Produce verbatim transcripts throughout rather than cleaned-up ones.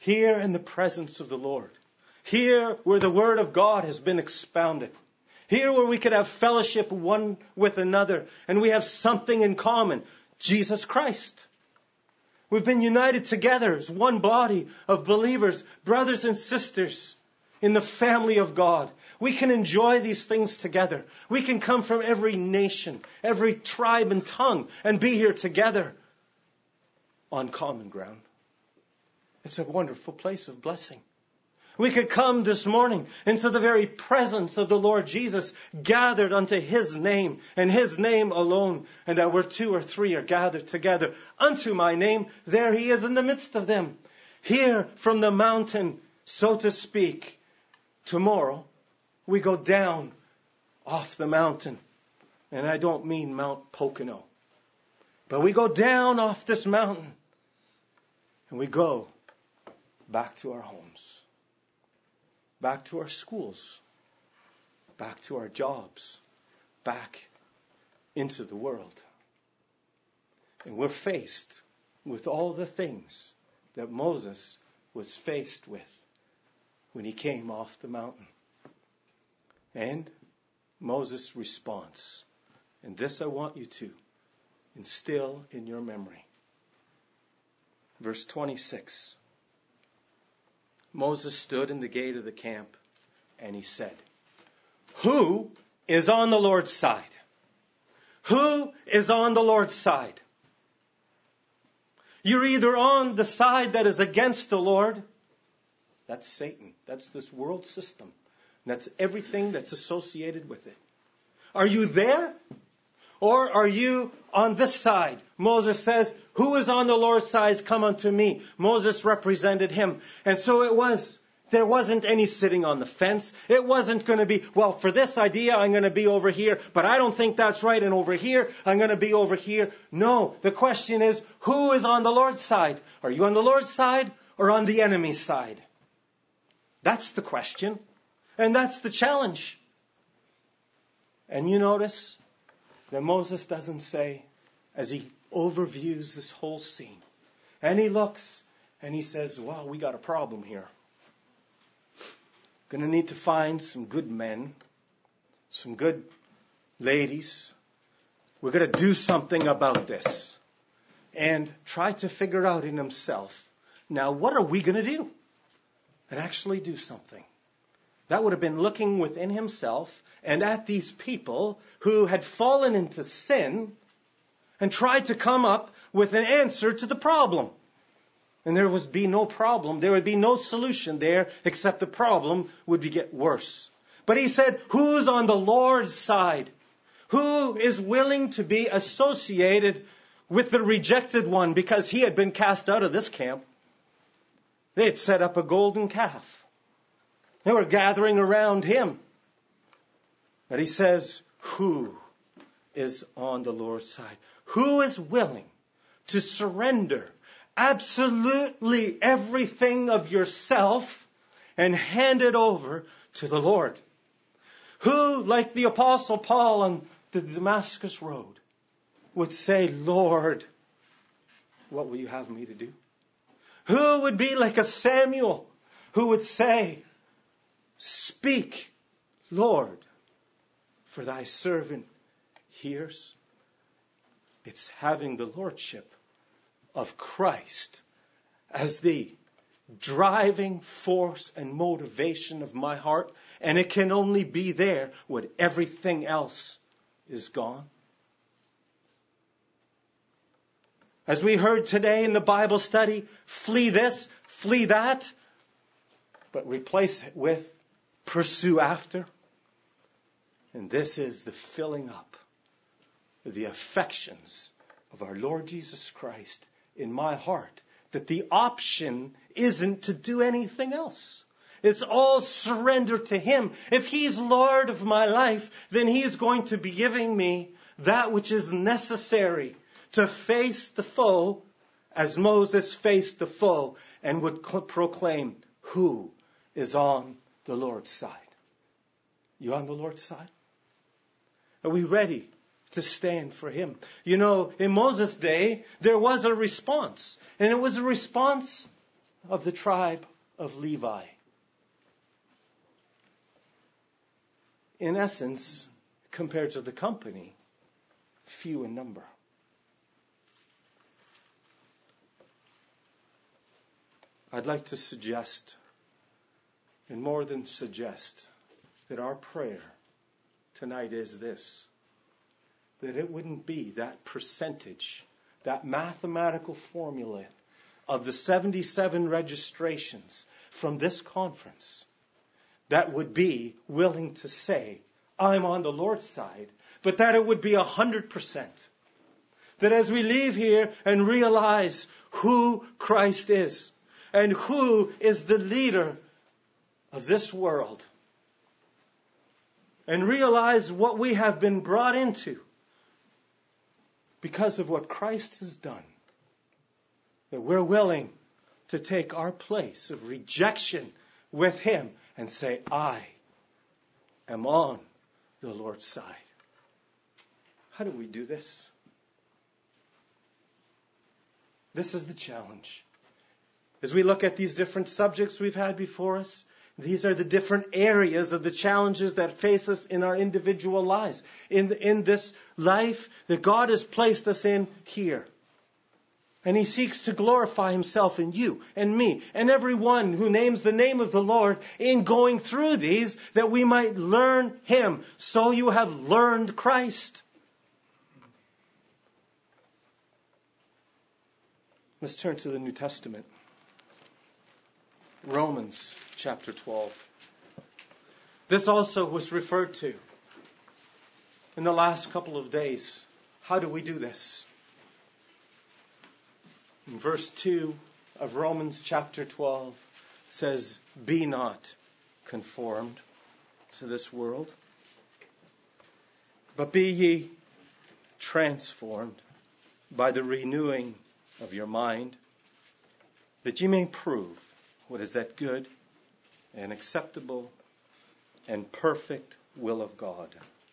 here in the presence of the Lord. Here where the Word of God has been expounded. Here where we could have fellowship one with another and we have something in common. Jesus Christ. We've been united together as one body of believers, brothers and sisters in the family of God. We can enjoy these things together. We can come from every nation, every tribe and tongue and be here together on common ground. It's a wonderful place of blessing. We could come this morning into the very presence of the Lord Jesus, gathered unto His name and His name alone. And that where two or three are gathered together unto my name, there He is in the midst of them. Here from the mountain, so to speak. Tomorrow, we go down off the mountain. And I don't mean Mount Pocono. But we go down off this mountain. And we go back to our homes. Back to our schools, back to our jobs, back into the world. And we're faced with all the things that Moses was faced with when he came off the mountain. And Moses' response. And this I want you to instill in your memory. Verse twenty-six. Moses stood in the gate of the camp and he said, who is on the Lord's side? Who is on the Lord's side? You're either on the side that is against the Lord. That's Satan. That's this world system. That's everything that's associated with it. Are you there? Or are you on this side? Moses says, who is on the Lord's side? Come unto me. Moses represented him. And so it was. There wasn't any sitting on the fence. It wasn't going to be, well, for this idea, I'm going to be over here. But I don't think that's right. And over here, I'm going to be over here. No, the question is, who is on the Lord's side? Are you on the Lord's side or on the enemy's side? That's the question. And that's the challenge. And you notice that Moses doesn't say, as he overviews this whole scene, and he looks and he says, wow, we got a problem here. Going to need to find some good men, some good ladies. We're going to do something about this. And try to figure out in himself, now what are we going to do? And actually do something. That would have been looking within himself and at these people who had fallen into sin and tried to come up with an answer to the problem. And there would be no problem. There would be no solution there except the problem would be get worse. But he said, who's on the Lord's side? Who is willing to be associated with the rejected one because he had been cast out of this camp? They had set up a golden calf. They were gathering around him. But he says, who is on the Lord's side? Who is willing to surrender absolutely everything of yourself and hand it over to the Lord? Who, like the Apostle Paul on the Damascus Road, would say, Lord, what will you have me to do? Who would be like a Samuel who would say, speak, Lord, for thy servant hears? It's having the lordship of Christ as the driving force and motivation of my heart. And it can only be there when everything else is gone. As we heard today in the Bible study, flee this, flee that, but replace it with pursue after. And this is the filling up of the affections of our Lord Jesus Christ in my heart. That the option isn't to do anything else. It's all surrender to Him. If He's Lord of my life, then He's going to be giving me that which is necessary to face the foe as Moses faced the foe and would cl- proclaim, who is on the Lord's side? You on the Lord's side? Are we ready to stand for Him? You know, in Moses' day, there was a response. And it was a response of the tribe of Levi. In essence, compared to the company, few in number. I'd like to suggest, and more than suggest, that our prayer tonight is this: that it wouldn't be that percentage, that mathematical formula of the seventy-seven registrations from this conference that would be willing to say, I'm on the Lord's side, but that it would be a hundred percent. That as we leave here and realize who Christ is and who is the leader of this world, and realize what we have been brought into because of what Christ has done, that we're willing to take our place of rejection with Him and say, I am on the Lord's side. How do we do this? This is the challenge. As we look at these different subjects we've had before us, these are the different areas of the challenges that face us in our individual lives. In, in this life that God has placed us in here. And He seeks to glorify Himself in you and me and everyone who names the name of the Lord in going through these, that we might learn Him. So you have learned Christ. Let's turn to the New Testament. Romans chapter twelve. This also was referred to in the last couple of days. How do we do this? In verse two of Romans chapter twelve says, be not conformed to this world, but be ye transformed by the renewing of your mind, that ye may prove what is that good and acceptable and perfect will of God.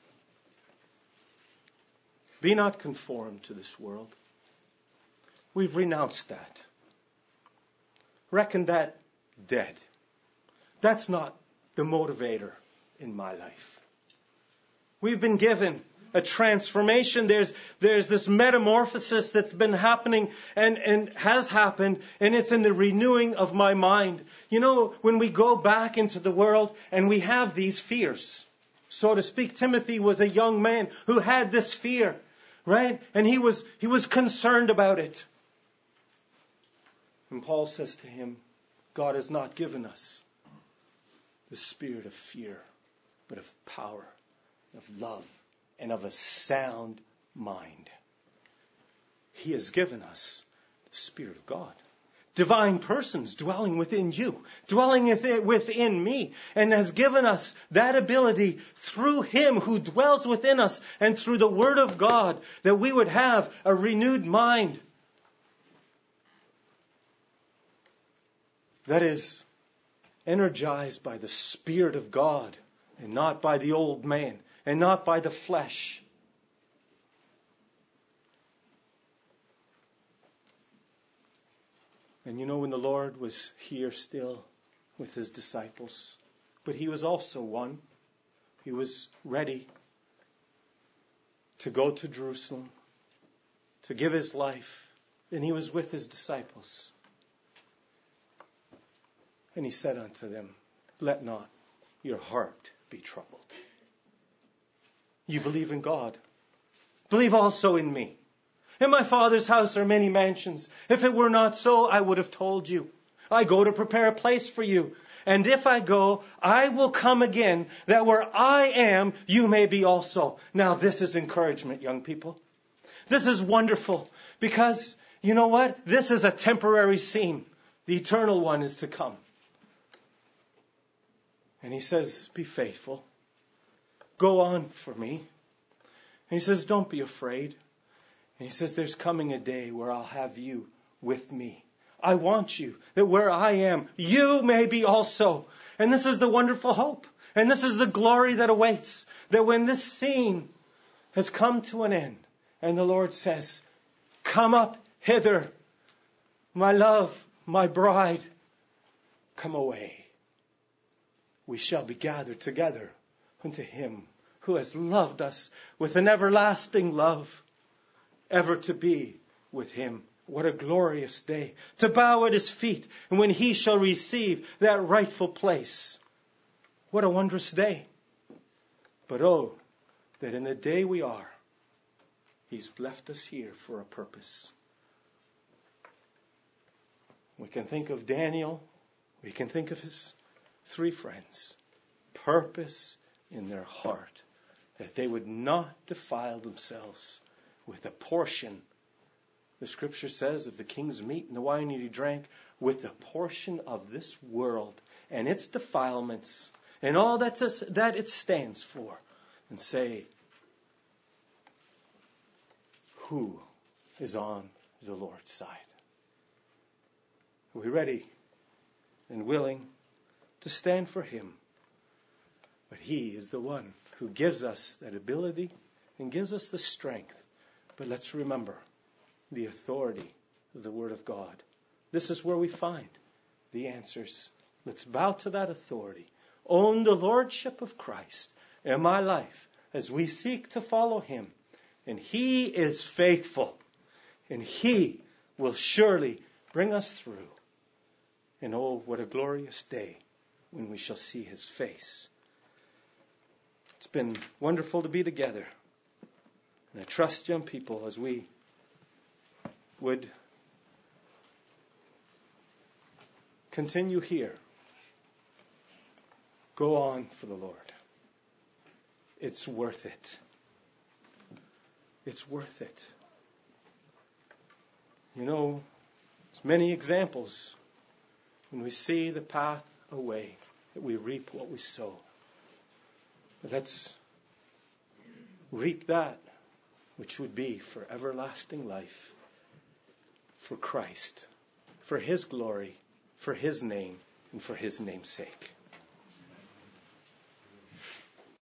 Be not conformed to this world. We've renounced that. Reckon that dead. That's not the motivator in my life. We've been given a transformation. There's, there's this metamorphosis that's been happening and, and has happened, and it's in the renewing of my mind. You know, when we go back into the world and we have these fears, so to speak, Timothy was a young man who had this fear, right? And he was, he was concerned about it. And Paul says to him, God has not given us the spirit of fear, but of power, of love, and of a sound mind. He has given us the Spirit of God. Divine persons dwelling within you, dwelling within me, and has given us that ability through Him who dwells within us and through the Word of God, that we would have a renewed mind that is energized by the Spirit of God and not by the old man. And not by the flesh. And you know, when the Lord was here still with His disciples, but He was also one. He was ready to go to Jerusalem, to give His life. And He was with His disciples. And He said unto them, let not your heart be troubled. You believe in God. Believe also in me. In my Father's house are many mansions. If it were not so, I would have told you. I go to prepare a place for you. And if I go, I will come again, that where I am, you may be also. Now, this is encouragement, young people. This is wonderful. Because, you know what? This is a temporary scene. The eternal one is to come. And He says, be faithful. Go on for me. And He says, don't be afraid. And He says, there's coming a day where I'll have you with me. I want you, that where I am, you may be also. And this is the wonderful hope. And this is the glory that awaits. That when this scene has come to an end, and the Lord says, come up hither, my love, my bride, come away, we shall be gathered together unto him who has loved us with an everlasting love, ever to be with him. What a glorious day, to bow at his feet, and when he shall receive that rightful place. What a wondrous day. But oh, that in the day we are, he's left us here for a purpose. We can think of Daniel, we can think of his three friends. Purpose in their heart, that they would not defile themselves with a portion, the scripture says, of the king's meat and the wine that he drank, with the portion of this world and its defilements and all that's, that it stands for, and say, who is on the Lord's side? Are we ready and willing to stand for him? But he is the one who gives us that ability and gives us the strength. But let's remember the authority of the Word of God. This is where we find the answers. Let's bow to that authority. Own the lordship of Christ in my life as we seek to follow him. And he is faithful. And he will surely bring us through. And oh, what a glorious day when we shall see his face. It's been wonderful to be together. And I trust, young people, as we would continue here, go on for the Lord. It's worth it. It's worth it. You know, there's many examples when we see the path away that we reap what we sow. But let's reap that which would be for everlasting life, for Christ, for his glory, for his name, and for his name's sake.